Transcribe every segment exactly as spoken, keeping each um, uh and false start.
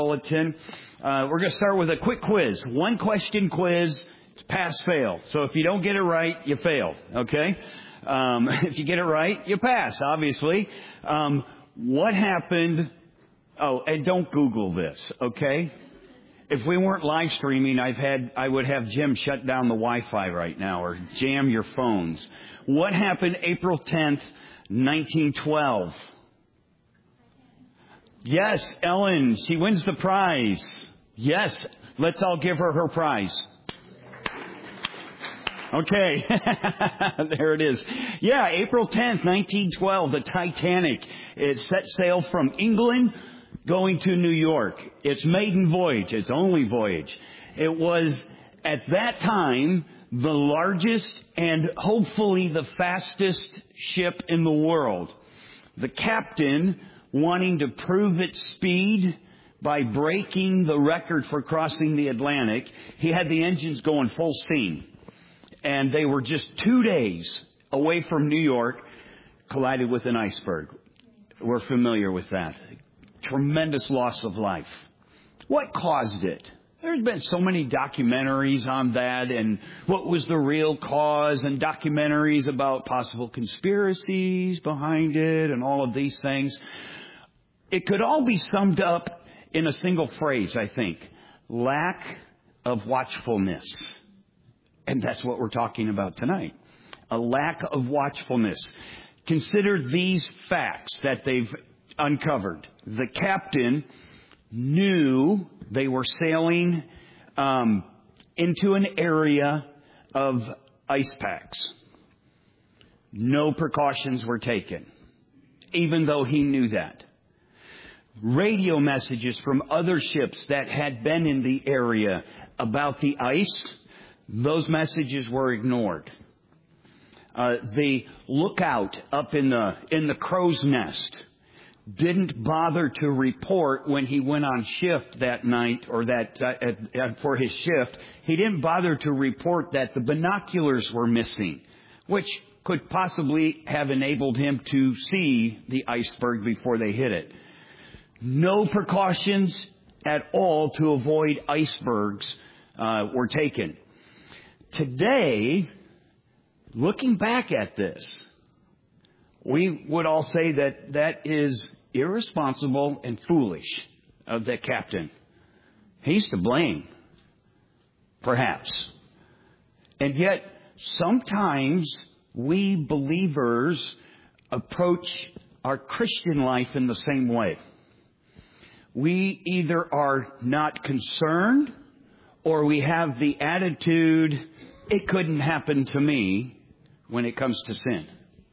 bulletin. Uh, we're going to start with a quick quiz. One question quiz. It's pass-fail. So if you don't get it right, you fail. Okay? Um, if you get it right, you pass, obviously. Um, what happened? Oh, and don't Google this, okay? If we weren't live streaming, I've had, I would have Jim shut down the Wi-Fi right now or jam your phones. What happened April tenth, nineteen twelve? Yes, Ellen, she wins the prize. Yes, let's all give her her prize. Okay, there it is. Yeah, April tenth, nineteen twelve, the Titanic. It set sail from England going to New York. Its maiden voyage, its only voyage. It was, at that time, the largest and hopefully the fastest ship in the world. The captain, wanting to prove its speed by breaking the record for crossing the Atlantic, he had the engines going full steam. And they were just two days away from New York, collided with an iceberg. We're familiar with that. Tremendous loss of life. What caused it? There's been so many documentaries on that and what was the real cause and documentaries about possible conspiracies behind it and all of these things. It could all be summed up in a single phrase, I think. Lack of watchfulness. And that's what we're talking about tonight. A lack of watchfulness. Consider these facts that they've uncovered. The captain knew they were sailing um, into an area of ice packs. No precautions were taken, even though he knew that. Radio messages from other ships that had been in the area about the ice, those messages were ignored. Uh, the lookout up in the in the crow's nest didn't bother to report when he went on shift that night or that uh, at, at, for his shift. He didn't bother to report that the binoculars were missing, which could possibly have enabled him to see the iceberg before they hit it. No precautions at all to avoid icebergs uh, were taken. Today, looking back at this, we would all say that that is irresponsible and foolish of the captain. He's to blame, perhaps. And yet, sometimes we believers approach our Christian life in the same way. We either are not concerned or we have the attitude, it couldn't happen to me when it comes to sin.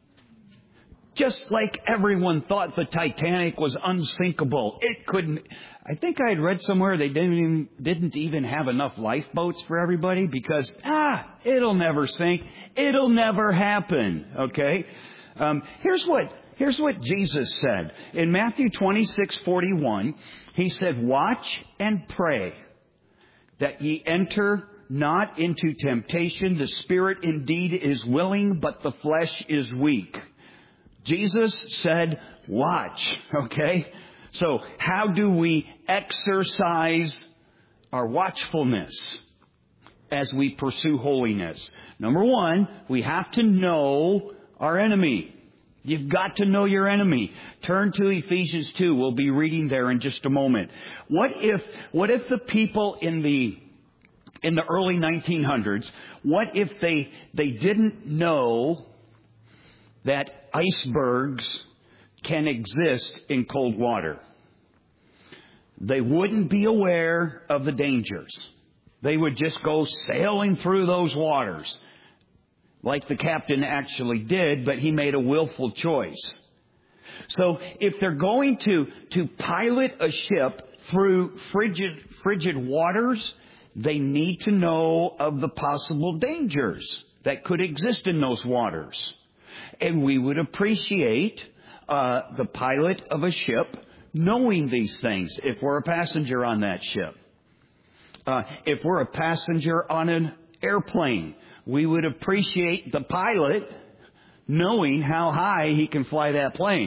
Just like everyone thought the Titanic was unsinkable. It couldn't. I think I had read somewhere they didn't even, didn't even have enough lifeboats for everybody because, ah, it'll never sink. It'll never happen. Okay? Um, here's what, here's what Jesus said. In Matthew twenty-six forty-one, he said, watch and pray that ye enter not into temptation. The spirit indeed is willing, but the flesh is weak. Jesus said, watch, okay? So how do we exercise our watchfulness as we pursue holiness? Number one, we have to know our enemy. You've got to know your enemy. Turn to Ephesians two. We'll be reading there in just a moment. What if, what if the people in the in the early nineteen hundreds, what if they they didn't know that icebergs can exist in cold water? They wouldn't be aware of the dangers. They would just go sailing through those waters like the captain actually did, but he made a willful choice. So if they're going to, to pilot a ship through frigid, frigid waters, they need to know of the possible dangers that could exist in those waters. And we would appreciate uh, the pilot of a ship knowing these things if we're a passenger on that ship. Uh, if we're a passenger on an airplane, we would appreciate the pilot knowing how high he can fly that plane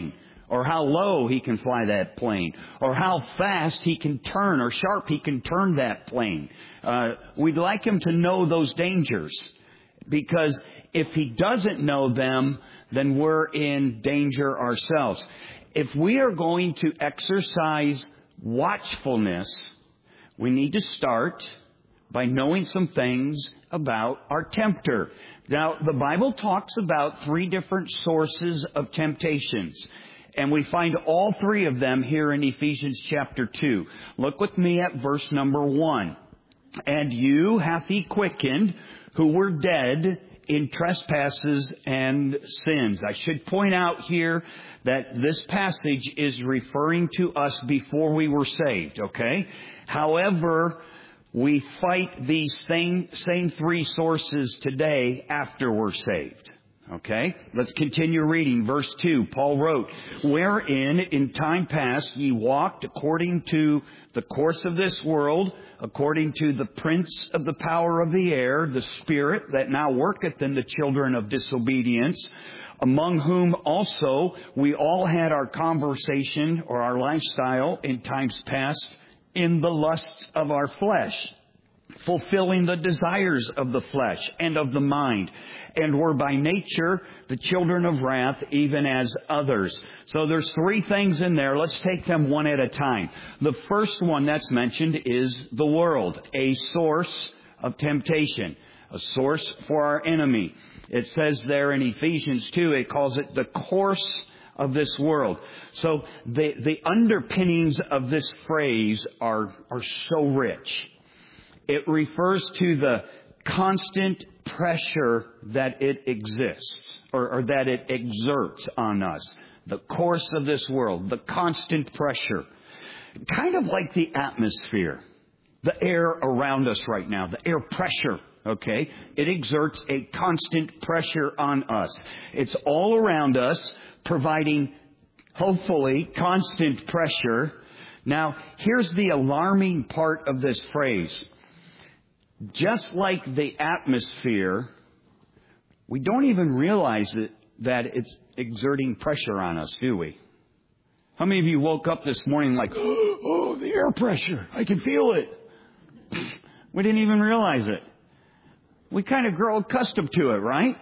or how low he can fly that plane, or how fast he can turn, or sharp he can turn that plane. Uh, we'd like him to know those dangers, because if he doesn't know them, then we're in danger ourselves. If we are going to exercise watchfulness, we need to start by knowing some things about our tempter. Now, the Bible talks about three different sources of temptations, and we find all three of them here in Ephesians chapter two. Look with me at verse number one. And you hath he quickened, who were dead in trespasses and sins. I should point out here that this passage is referring to us before we were saved, okay? However, we fight these same, same three sources today after we're saved. Okay? Let's continue reading. Verse two, Paul wrote, wherein in time past ye walked according to the course of this world, according to the prince of the power of the air, the spirit that now worketh in the children of disobedience, among whom also we all had our conversation or our lifestyle in times past in the lusts of our flesh, fulfilling the desires of the flesh and of the mind, and were by nature the children of wrath, even as others. So there's three things in there. Let's take them one at a time. The first one that's mentioned is the world, a source of temptation, a source for our enemy. It says there in Ephesians two, it calls it the course of this world. So the, the underpinnings of this phrase are, are so rich. It refers to the constant pressure that it exists, or, or that it exerts on us. The course of this world, the constant pressure. Kind of like the atmosphere, the air around us right now, the air pressure, okay? It exerts a constant pressure on us. It's all around us, providing, hopefully, constant pressure. Now, here's the alarming part of this phrase. Just like the atmosphere, we don't even realize it, that it's exerting pressure on us, do we? How many of you woke up this morning like, oh, the air pressure, I can feel it. We didn't even realize it. We kind of grow accustomed to it, right?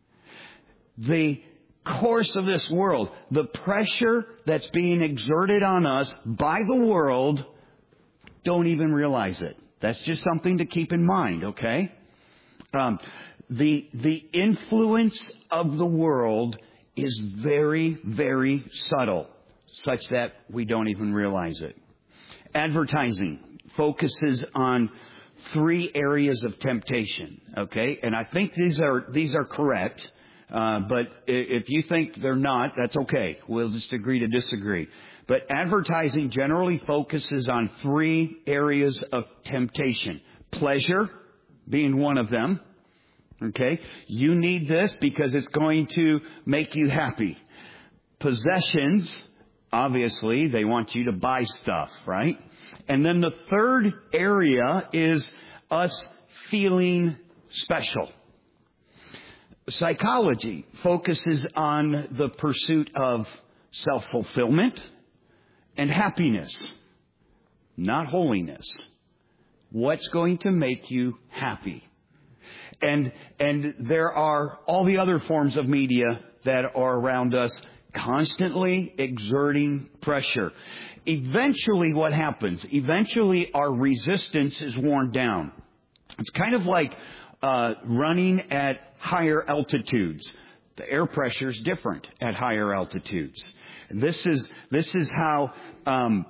The course of this world, the pressure that's being exerted on us by the world, don't even realize it. That's just something to keep in mind, okay? Um, the the influence of the world is very, very subtle, such that we don't even realize it. Advertising focuses on three areas of temptation, okay? And I think these are these are correct. Uh, but if you think they're not, that's okay. We'll just agree to disagree. But advertising generally focuses on three areas of temptation. Pleasure being one of them. Okay? You need this because it's going to make you happy. Possessions, obviously, they want you to buy stuff, right? And then the third area is us feeling special. Psychology focuses on the pursuit of self-fulfillment and happiness, not holiness. What's going to make you happy? And and there are all the other forms of media that are around us constantly exerting pressure. Eventually what happens? Eventually our resistance is worn down. It's kind of like uh, running at higher altitudes. The air pressure is different at higher altitudes. This is this is how um,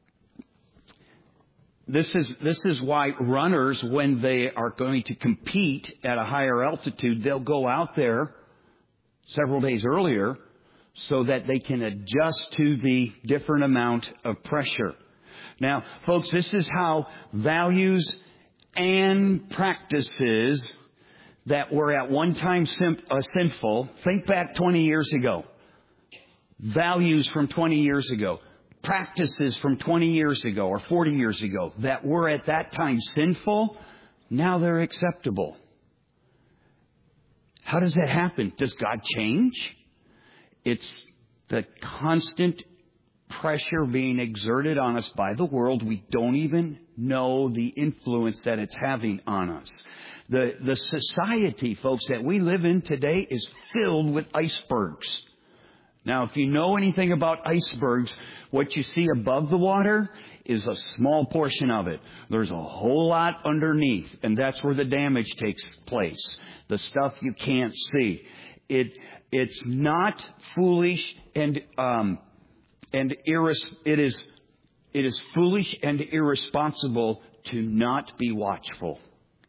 this is this is why runners, when they are going to compete at a higher altitude, they'll go out there several days earlier so that they can adjust to the different amount of pressure. Now, folks, this is how values and practices that were at one time sim- uh, sinful. Think back twenty years ago. Values from twenty years ago. Practices from twenty years ago or forty years ago that were at that time sinful, now they're acceptable. How does that happen? Does God change? It's the constant pressure being exerted on us by the world. We don't even know the influence that it's having on us. The, the society, folks, that we live in today is filled with icebergs. Now, if you know anything about icebergs, what you see above the water is a small portion of it. There's a whole lot underneath, and that's where the damage takes place. The stuff you can't see. It it's not foolish and um and irres- it is it is foolish and irresponsible to not be watchful.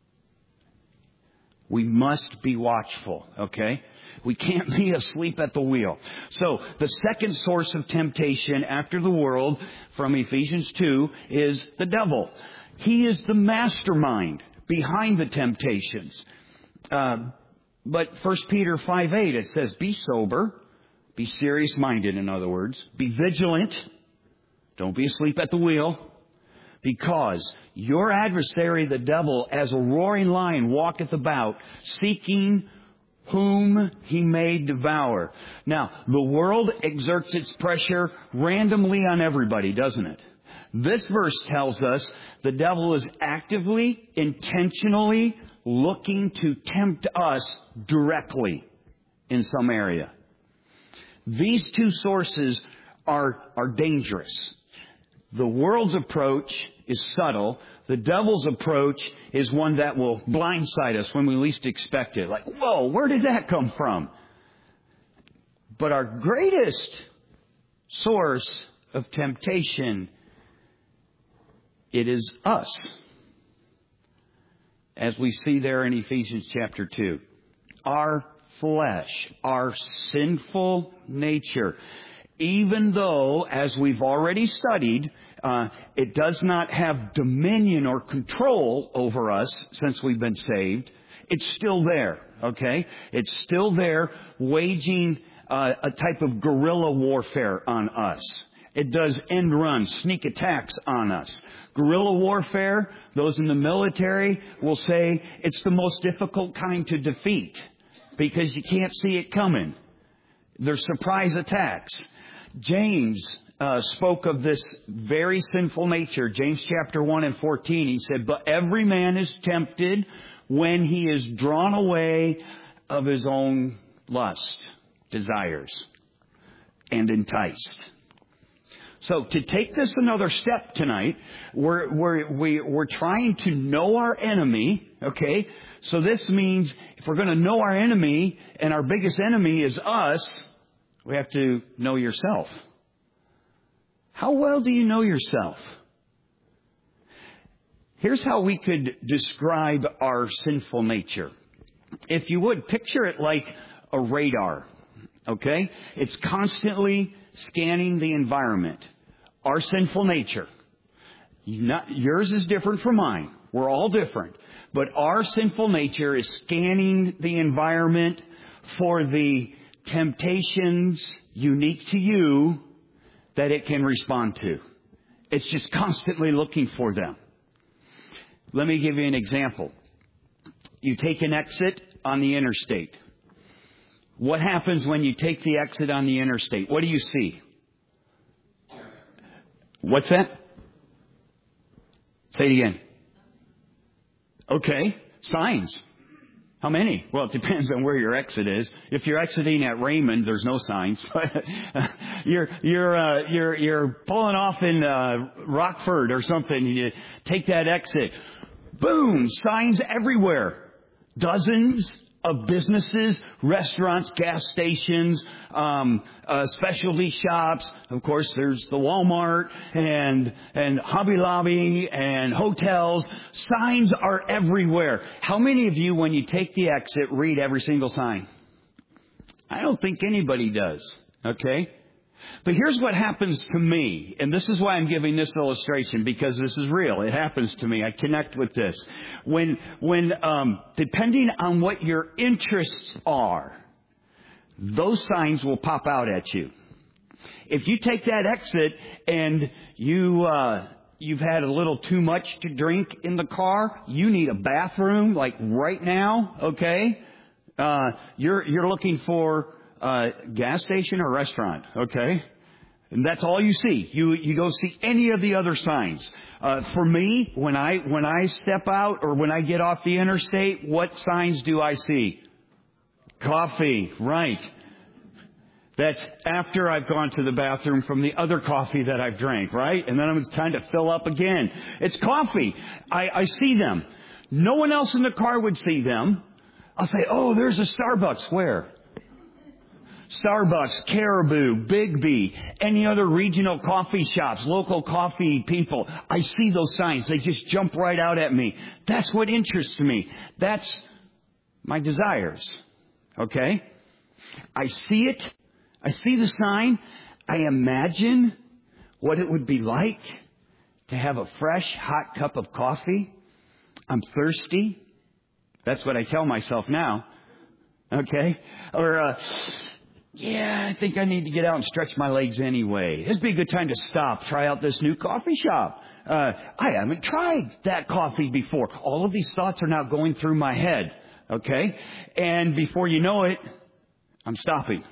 We must be watchful, okay? We can't be asleep at the wheel. So the second source of temptation after the world from Ephesians two is the devil. He is the mastermind behind the temptations. Uh, but First Peter five eight, it says, be sober, be serious-minded, in other words. Be vigilant. Don't be asleep at the wheel. Because your adversary, the devil, as a roaring lion, walketh about, seeking whom he may devour. Now, the world exerts its pressure randomly on everybody, doesn't it? This verse tells us the devil is actively, intentionally looking to tempt us directly in some area. These two sources are, are dangerous. The world's approach is subtle. The devil's approach is one that will blindside us when we least expect it. Like, whoa, where did that come from? But our greatest source of temptation, it is us. As we see there in Ephesians chapter two. Our flesh, our sinful nature. Even though, as we've already studied, uh, it does not have dominion or control over us since we've been saved, it's still there, okay? It's still there waging uh, a type of guerrilla warfare on us. It does end runs, sneak attacks on us. Guerrilla warfare, those in the military will say it's the most difficult kind to defeat because you can't see it coming. They're surprise attacks. James uh, spoke of this very sinful nature. James chapter one and fourteen, he said, but every man is tempted when he is drawn away of his own lust, desires, and enticed. So to take this another step tonight, we're, we're, we, we're trying to know our enemy, okay? So this means if we're going to know our enemy, and our biggest enemy is us, we have to know yourself. How well do you know yourself? Here's how we could describe our sinful nature. If you would, picture it like a radar, okay? It's constantly scanning the environment. Our sinful nature. Not, yours is different from mine. We're all different. But our sinful nature is scanning the environment for the temptations unique to you that it can respond to. It's just constantly looking for them. Let me give you an example. You take an exit on the interstate. What happens when you take the exit on the interstate? What do you see? What's that? Say it again. Okay. Signs. How many? Well, it depends on where your exit is. If you're exiting at Raymond, there's no signs. But you're you're uh, you're you're pulling off in uh, Rockford or something. You take that exit. Boom! Signs everywhere. Dozens of businesses, restaurants, gas stations, um, uh, specialty shops. Of course, there's the Walmart and and Hobby Lobby and hotels. Signs are everywhere. How many of you, when you take the exit, read every single sign? I don't think anybody does. Okay? But here's what happens to me, and this is why I'm giving this illustration, because this is real. It happens to me. I connect with this. When, when, um, depending on what your interests are, those signs will pop out at you. If you take that exit and you, uh, you've had a little too much to drink in the car, you need a bathroom, like right now, okay? Uh, you're, you're looking for uh, gas station or restaurant, okay? And that's all you see. You you go see any of the other signs. Uh, for me, when I when I step out or when I get off the interstate, what signs do I see? Coffee, right. That's after I've gone to the bathroom from the other coffee that I've drank, right? And then I'm trying to fill up again. It's coffee. I, I see them. No one else in the car would see them. I'll say, oh, there's a Starbucks. Where? Starbucks, Caribou, Bigby, any other regional coffee shops, local coffee people. I see those signs. They just jump right out at me. That's what interests me. That's my desires. Okay? I see it. I see the sign. I imagine what it would be like to have a fresh, hot cup of coffee. I'm thirsty. That's what I tell myself now. Okay? Or, uh, yeah, I think I need to get out and stretch my legs anyway. This would be a good time to stop, try out this new coffee shop. Uh, I haven't tried that coffee before. All of these thoughts are now going through my head. Okay? And before you know it, I'm stopping.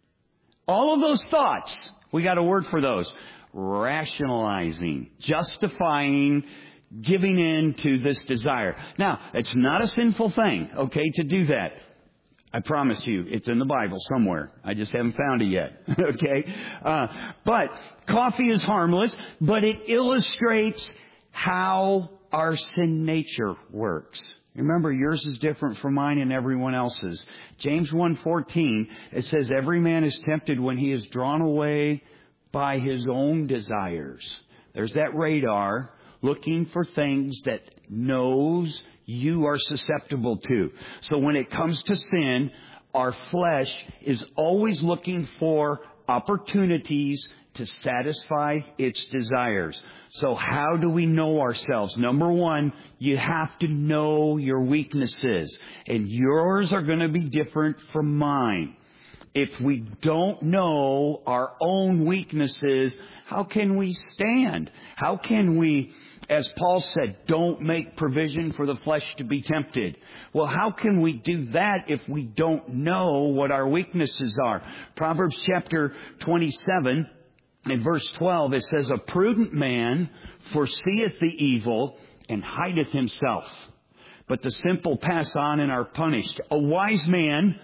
All of those thoughts, we got a word for those. Rationalizing, justifying, giving in to this desire. Now, it's not a sinful thing, okay, to do that. I promise you, it's in the Bible somewhere. I just haven't found it yet. Okay? Uh, but coffee is harmless, but it illustrates how our sin nature works. Remember, yours is different from mine and everyone else's. James one fourteen, it says, every man is tempted when he is drawn away by his own desires. There's that radar looking for things that knows you are susceptible to. So when it comes to sin, our flesh is always looking for opportunities to satisfy its desires. So how do we know ourselves? Number one, you have to know your weaknesses. And yours are going to be different from mine. If we don't know our own weaknesses, how can we stand? How can we, as Paul said, don't make provision for the flesh to be tempted? Well, how can we do that if we don't know what our weaknesses are? Proverbs chapter twenty-seven, in verse twelve, it says, a prudent man foreseeth the evil and hideth himself, but the simple pass on and are punished. A wise man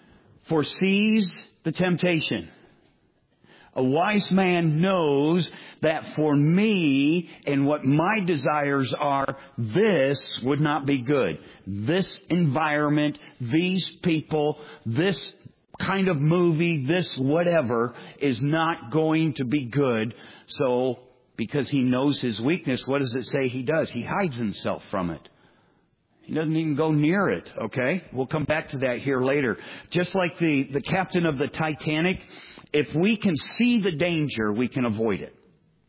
foresees the temptation. A wise man knows that for me and what my desires are, this would not be good. This environment, these people, this kind of movie, this whatever is not going to be good. So, because he knows his weakness, what does it say he does? He hides himself from it. He doesn't even go near it, okay? We'll come back to that here later. Just like the, the captain of the Titanic, if we can see the danger, we can avoid it.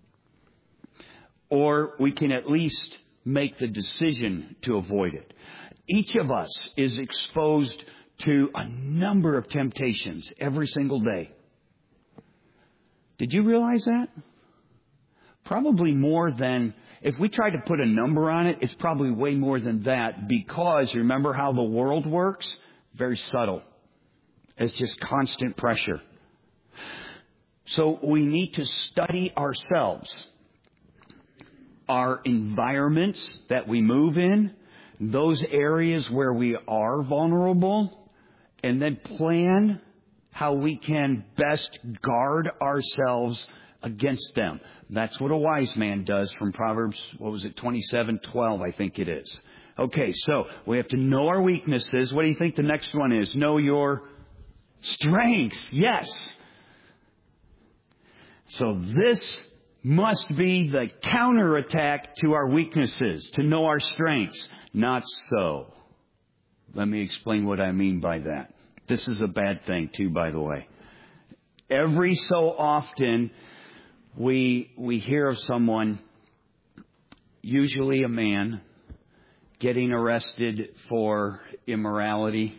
Or we can at least make the decision to avoid it. Each of us is exposed to a number of temptations every single day. Did you realize that? Probably more than, if we try to put a number on it, it's probably way more than that, because remember how the world works? Very subtle. It's just constant pressure. So we need to study ourselves, our environments that we move in, those areas where we are vulnerable, and then plan how we can best guard ourselves against them. That's what a wise man does from Proverbs, what was it, twenty-seven twelve, I think it is. Okay, so we have to know our weaknesses. What do you think the next one is? Know your strengths. Yes. So this must be the counterattack to our weaknesses, to know our strengths. Not so. Let me explain what I mean by that. This is a bad thing too, by the way. Every so often, we we hear of someone, usually a man, getting arrested for immorality.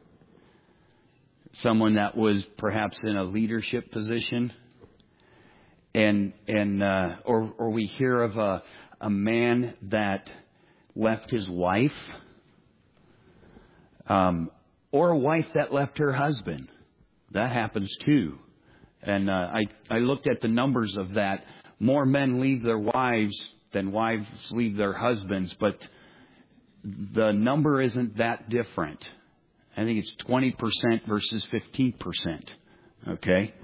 Someone that was perhaps in a leadership position. And and uh, or or we hear of a a man that left his wife, um, or a wife that left her husband. That happens too. And uh, I, I looked at the numbers of that. More men leave their wives than wives leave their husbands, but the number isn't that different. I think it's twenty percent versus fifteen percent. Okay?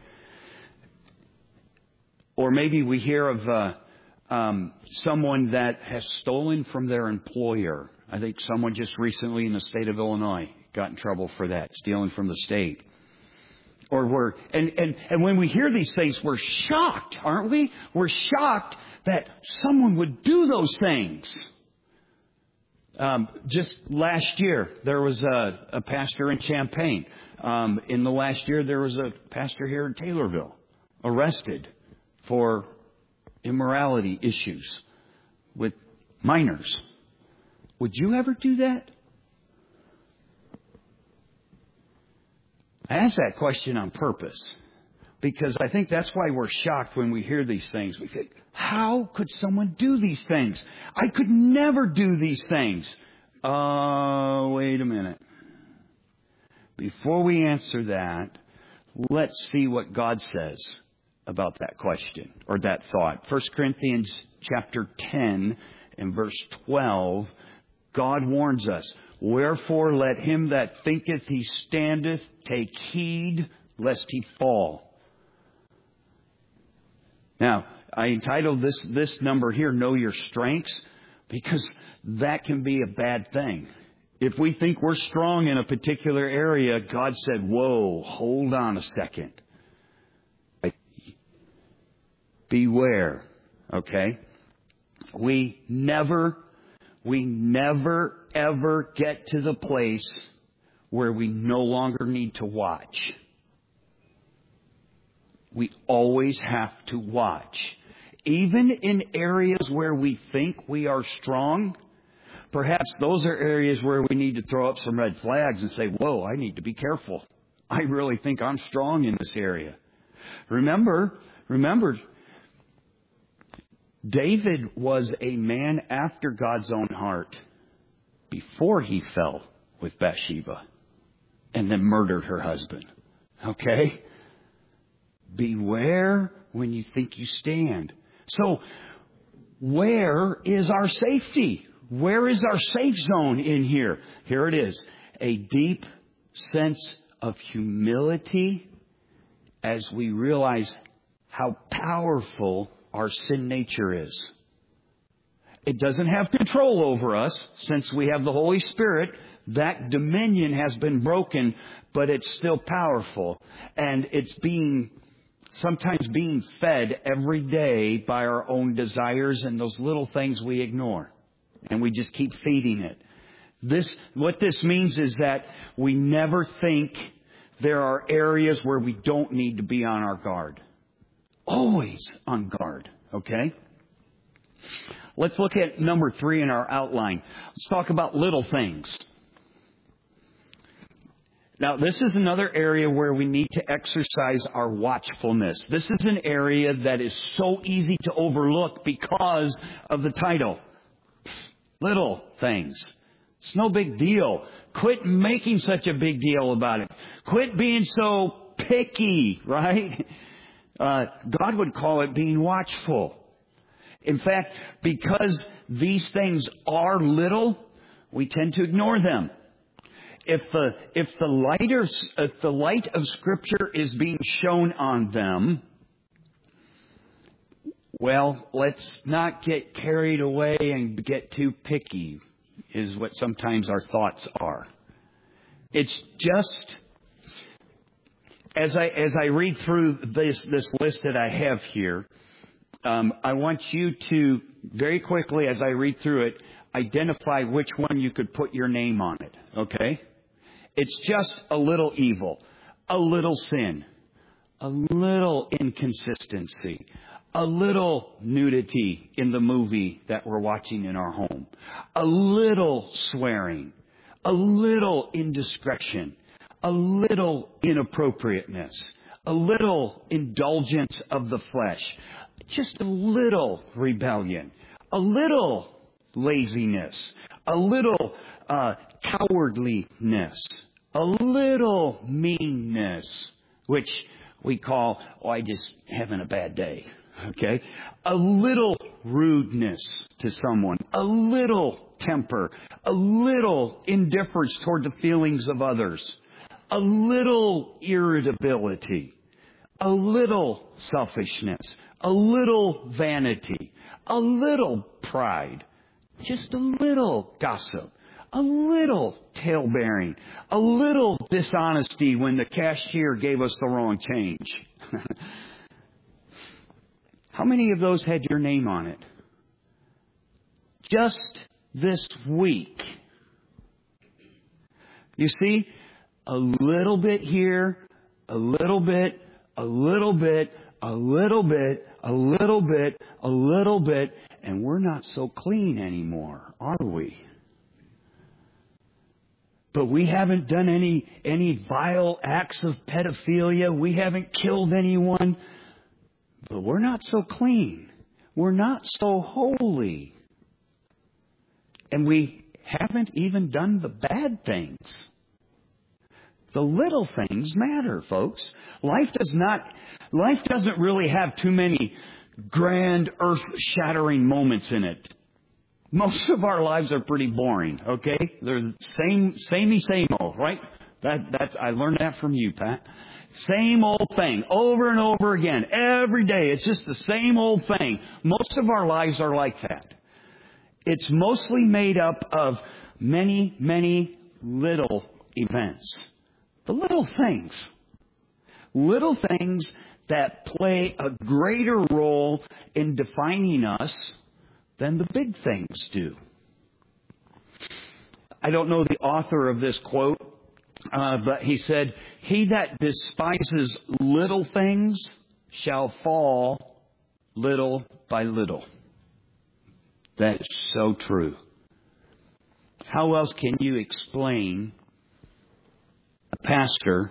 Or maybe we hear of uh, um, someone that has stolen from their employer. I think someone just recently in the state of Illinois got in trouble for that, stealing from the state. Or we're, and, and, and when we hear these things, we're shocked, aren't we? We're shocked that someone would do those things. Um, just last year, there was a, a pastor in Champaign. Um, in the last year, there was a pastor here in Taylorville arrested for immorality issues with minors. Would you ever do that? I ask that question on purpose because I think that's why we're shocked when we hear these things. We think, how could someone do these things? I could never do these things. Oh, uh, wait a minute. Before we answer that, let's see what God says about that question or that thought. First Corinthians chapter ten and verse twelve, God warns us, wherefore let him that thinketh he standeth take heed lest he fall. Now, I entitled this, this number here, Know Your Strengths, because that can be a bad thing. If we think we're strong in a particular area, God said, whoa, hold on a second. Beware, okay? We never, we never, ever get to the place where we no longer need to watch. We always have to watch. Even in areas where we think we are strong, perhaps those are areas where we need to throw up some red flags and say, whoa, I need to be careful. I really think I'm strong in this area. Remember, remember, David was a man after God's own heart before he fell with Bathsheba and then murdered her husband. Okay? Beware when you think you stand. So, where is our safety? Where is our safe zone in here? Here it is. A deep sense of humility as we realize how powerful our sin nature is. It doesn't have control over us since we have the Holy Spirit. That dominion has been broken, but it's still powerful. And it's being, sometimes being fed every day by our own desires and those little things we ignore. And we just keep feeding it. This, what this means is that we never think there are areas where we don't need to be on our guard. Always on guard, okay? Let's look at number three in our outline. Let's talk about little things. Now, this is another area where we need to exercise our watchfulness. This is an area that is so easy to overlook because of the title. Little things. It's no big deal. Quit making such a big deal about it. Quit being so picky, right? Uh, God would call it being watchful. In fact, because these things are little, we tend to ignore them. If the if the lighter if the light of Scripture is being shown on them, well, let's not get carried away and get too picky, is what sometimes our thoughts are. It's just as I as I read through this this list that I have here, um, I want you to very quickly, as I read through it, identify which one you could put your name on it. Okay? It's just a little evil, a little sin, a little inconsistency, a little nudity in the movie that we're watching in our home, a little swearing, a little indiscretion, a little inappropriateness, a little indulgence of the flesh, just a little rebellion, a little laziness, a little uh, cowardliness, a little meanness, which we call, oh, I just having a bad day. Okay? A little rudeness to someone, a little temper, a little indifference toward the feelings of others, a little irritability, a little selfishness, a little vanity, a little pride, just a little gossip, a little tale-bearing, a little dishonesty when the cashier gave us the wrong change. How many of those had your name on it? Just this week. You see, a little bit here, a little bit, a little bit, a little bit, a little bit, a little bit, and we're not so clean anymore, are we? But we haven't done any any vile acts of pedophilia. We haven't killed anyone. But we're not so clean. We're not so holy. And we haven't even done the bad things. The little things matter, folks. Life does not, life doesn't really have too many grand earth-shattering moments in it. Most of our lives are pretty boring, okay? They're the same, samey, same old, right? That, that's, I learned that from you, Pat. Same old thing, over and over again, every day. It's just the same old thing. Most of our lives are like that. It's mostly made up of many, many little events. The little things. Little things that play a greater role in defining us than the big things do. I don't know the author of this quote, uh, but he said, "He that despises little things shall fall little by little." That is so true. How else can you explain a pastor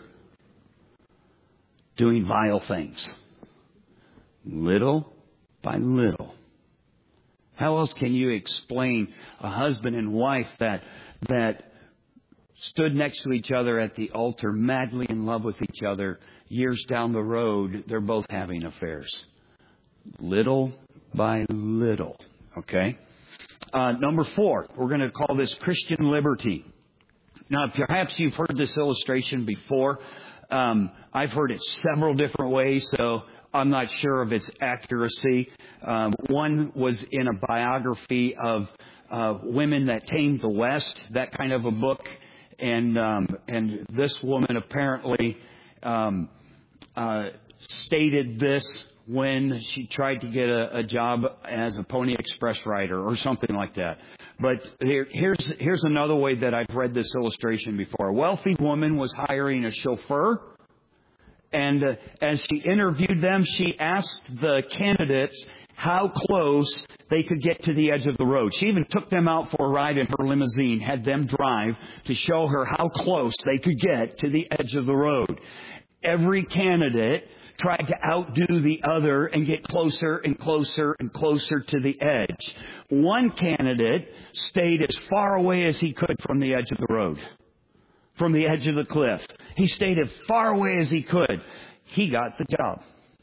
doing vile things? Little by little. How else can you explain a husband and wife that that stood next to each other at the altar, madly in love with each other, years down the road, they're both having affairs? Little by little. Okay? Uh, number four, we're going to call this Christian liberty. Now, perhaps you've heard this illustration before. Um, I've heard it several different ways, so I'm not sure of its accuracy. Um, one was in a biography of uh, women that tamed the West, that kind of a book. And um, and this woman apparently um, uh, stated this when she tried to get a, a job as a Pony Express rider or something like that. But here, here's here's another way that I've read this illustration before. A wealthy woman was hiring a chauffeur. And uh, as she interviewed them, she asked the candidates how close they could get to the edge of the road. She even took them out for a ride in her limousine, had them drive to show her how close they could get to the edge of the road. Every candidate tried to outdo the other and get closer and closer and closer to the edge. One candidate stayed as far away as he could from the edge of the road, from the edge of the cliff. He stayed as far away as he could. He got the job.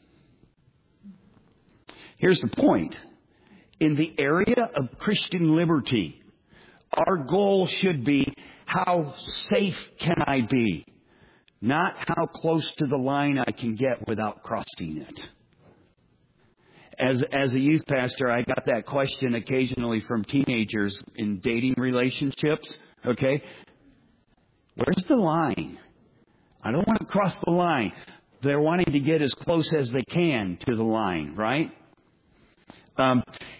Here's the point. In the area of Christian liberty, our goal should be, how safe can I be? Not how close to the line I can get without crossing it. As as a youth pastor, I got that question occasionally from teenagers in dating relationships. Okay? Where's the line? I don't want to cross the line. They're wanting to get as close as they can to the line, right? Um,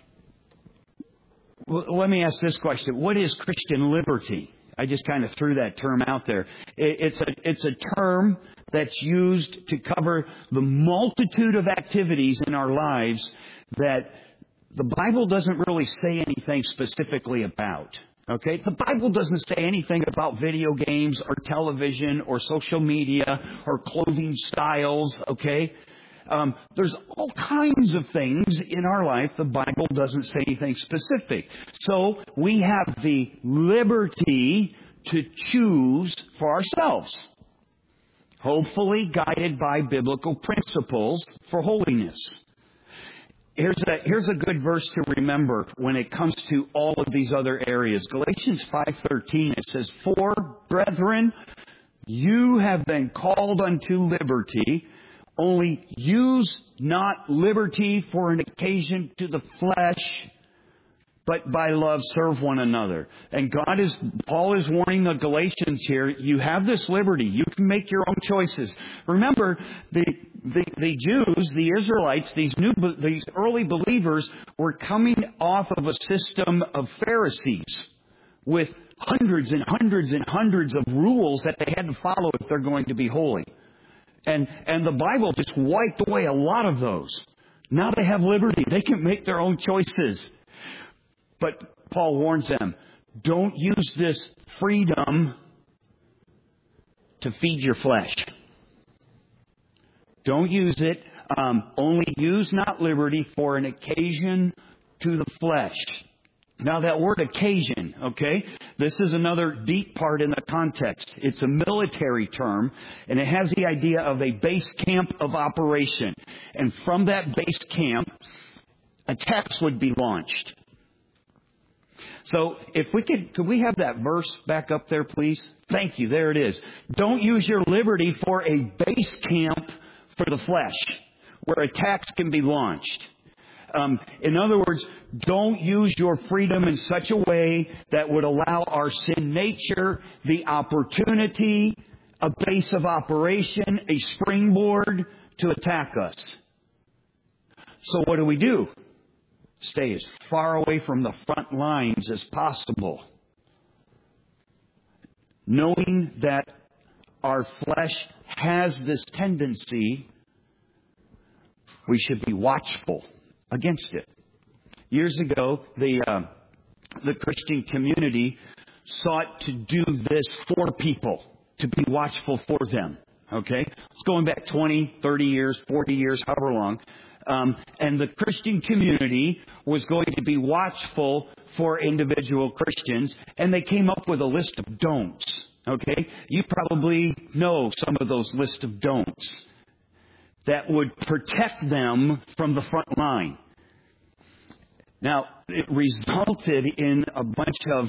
well, let me ask this question. What is Christian liberty? I just kind of threw that term out there. It, it's a it's a term that's used to cover the multitude of activities in our lives that the Bible doesn't really say anything specifically about. Okay? The Bible doesn't say anything about video games or television or social media or clothing styles. Okay? Um, there's all kinds of things in our life the Bible doesn't say anything specific. So we have the liberty to choose for ourselves. hopefully guided by biblical principles for holiness. Here's a, here's a good verse to remember when it comes to all of these other areas. Galatians five thirteen, it says, "For, brethren, you have been called unto liberty, only use not liberty for an occasion to the flesh, but by love serve one another." And God is, Paul is warning the Galatians here, you have this liberty. You can make your own choices. Remember, the, the, the Jews, the Israelites, these new, these early believers were coming off of a system of Pharisees with hundreds and hundreds and hundreds of rules that they had to follow if they're going to be holy. And, and the Bible just wiped away a lot of those. Now they have liberty. They can make their own choices. But Paul warns them, don't use this freedom to feed your flesh. Don't use it. Um, only use not liberty for an occasion to the flesh. Now that word occasion, okay, this is another deep part in the context. It's a military term, and it has the idea of a base camp of operation. And from that base camp, attacks would be launched. So if we could, could we have that verse back up there, please? Thank you. There it is. Don't use your liberty for a base camp for the flesh, where attacks can be launched. Um, in other words, don't use your freedom in such a way that would allow our sin nature the opportunity, a base of operation, a springboard to attack us. So what do we do? Stay as far away from the front lines as possible, knowing that our flesh has this tendency. We should be watchful against it. Years ago, the uh, the Christian community sought to do this for people, to be watchful for them. Okay? It's going back twenty, thirty years, forty years, however long. Um, and the Christian community was going to be watchful for individual Christians, and they came up with a list of don'ts. Okay? You probably know some of those list of don'ts that would protect them from the front line. Now, it resulted in a bunch of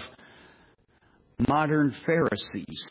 modern Pharisees.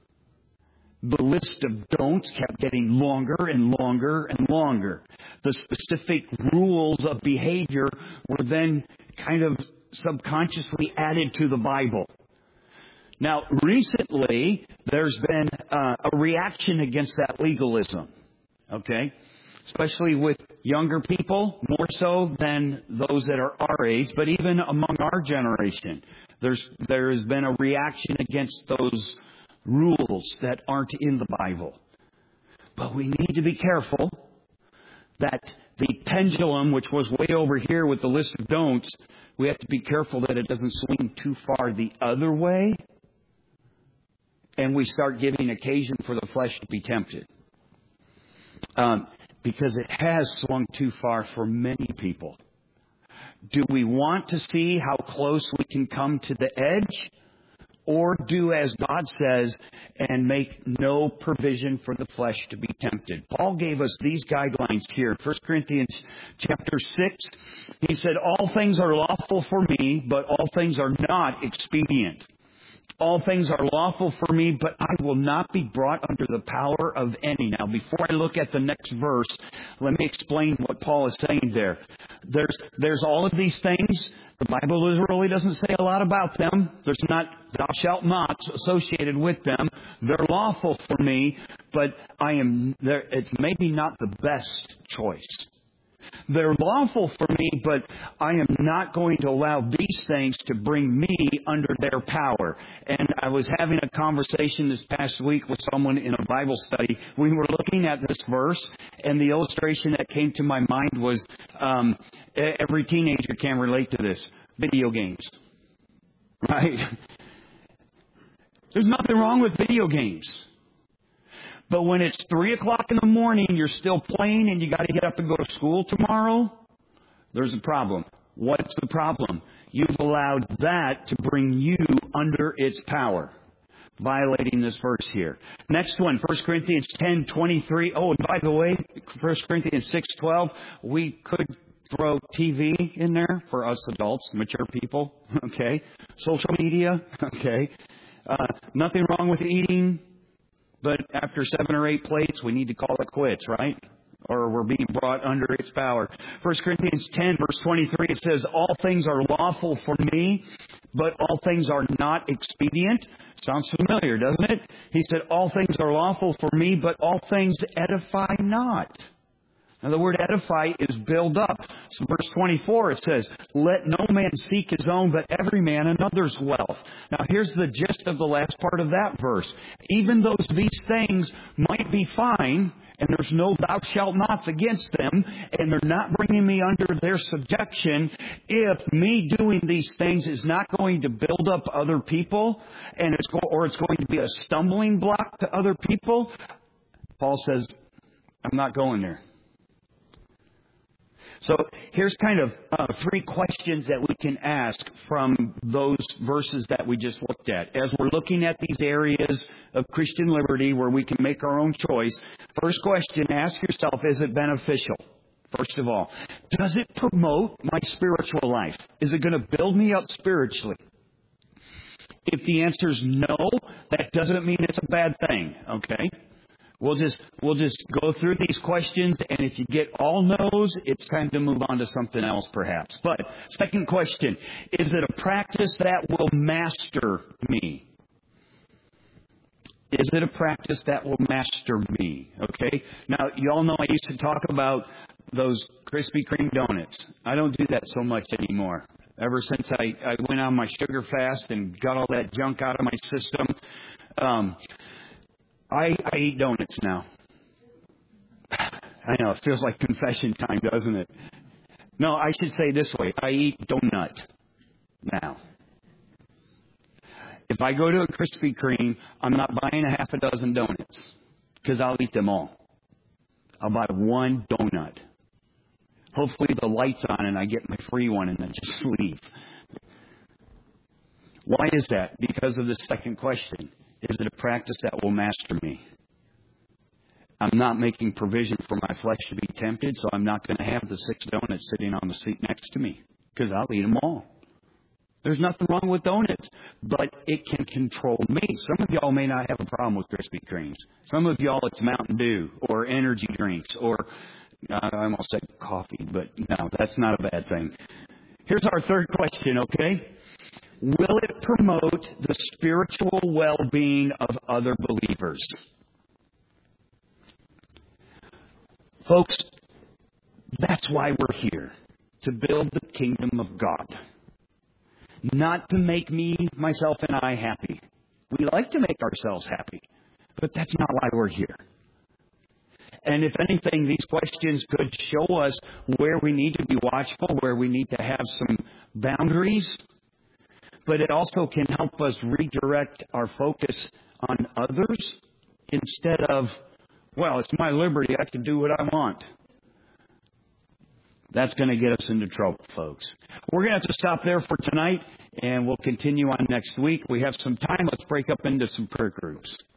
The list of don'ts kept getting longer and longer and longer. The specific rules of behavior were then kind of subconsciously added to the Bible. Now, recently, there's been uh, a reaction against that legalism. Okay? Especially with younger people, more so than those that are our age, but even among our generation, there's there has been a reaction against those rules that aren't in the Bible. But we need to be careful that the pendulum, which was way over here with the list of don'ts, we have to be careful that it doesn't swing too far the other way, and we start giving occasion for the flesh to be tempted. Um, because it has swung too far for many people. Do we want to see how close we can come to the edge? Or do as God says and make no provision for the flesh to be tempted? Paul gave us these guidelines here. First Corinthians chapter six, he said, all things are lawful for me, but all things are not expedient. All things are lawful for me, but I will not be brought under the power of any. Now, before I look at the next verse, let me explain what Paul is saying there. There's there's all of these things. The Bible really doesn't say a lot about them. There's not thou shalt nots associated with them. They're lawful for me, but I am there. It's maybe not the best choice. They're lawful for me, but I am not going to allow these things to bring me under their power. And I was having a conversation this past week with someone in a Bible study. We were looking at this verse, and the illustration that came to my mind was, um, every teenager can relate to this, video games. Right? There's nothing wrong with video games. But when it's three o'clock in the morning, you're still playing and you got to get up and go to school tomorrow, there's a problem. What's the problem? You've allowed that to bring you under its power. violating this verse here. Next one, First Corinthians ten twenty-three. Oh, and by the way, First Corinthians six twelve, we could throw T V in there for us adults, mature people. Okay. Social media. Okay. Uh, nothing wrong with eating, but after seven or eight plates, we need to call it quits, right? Or we're being brought under its power. First Corinthians ten, verse twenty-three, it says, all things are lawful for me, but all things are not expedient. Sounds familiar, doesn't it? He said, all things are lawful for me, but all things edify not. Now, the word edify is build up. So verse twenty-four, it says, let no man seek his own, but every man another's wealth. Now, here's the gist of the last part of that verse. Even though these things might be fine, and there's no thou shalt nots against them, and they're not bringing me under their subjection, if me doing these things is not going to build up other people, and it's go- or it's going to be a stumbling block to other people, Paul says, I'm not going there. So here's kind of uh, three questions that we can ask from those verses that we just looked at. As we're looking at these areas of Christian liberty where we can make our own choice, first question, ask yourself, is it beneficial? First of all, does it promote my spiritual life? Is it going to build me up spiritually? If the answer is no, that doesn't mean it's a bad thing, okay? We'll just we'll just go through these questions, and if you get all no's, it's time to move on to something else perhaps. But second question, is it a practice that will master me? Is it a practice that will master me? Okay? Now, you all know I used to talk about those Krispy Kreme donuts. I don't do that so much anymore. Ever since I, I went on my sugar fast and got all that junk out of my system, um, I, I eat donuts now. I know, it feels like confession time, doesn't it? No, I should say this way. I eat donut now. If I go to a Krispy Kreme, I'm not buying a half a dozen donuts because I'll eat them all. I'll buy one donut. Hopefully the light's on and I get my free one and then just leave. Why is that? Because of the second question. Is it a practice that will master me? I'm not making provision for my flesh to be tempted, so I'm not going to have the six donuts sitting on the seat next to me because I'll eat them all. There's nothing wrong with donuts, but it can control me. Some of y'all may not have a problem with Krispy Kremes. Some of y'all it's Mountain Dew or energy drinks or I almost said coffee, but no, that's not a bad thing. Here's our third question, okay? Will it promote the spiritual well-being of other believers? Folks, that's why we're here, to build the kingdom of God. Not to make me, myself, and I happy. We like to make ourselves happy, but that's not why we're here. And if anything, these questions could show us where we need to be watchful, where we need to have some boundaries. But it also can help us redirect our focus on others instead of, well, it's my liberty, I can do what I want. That's going to get us into trouble, folks. We're going to have to stop there for tonight, and we'll continue on next week. We have some time. Let's break up into some prayer groups.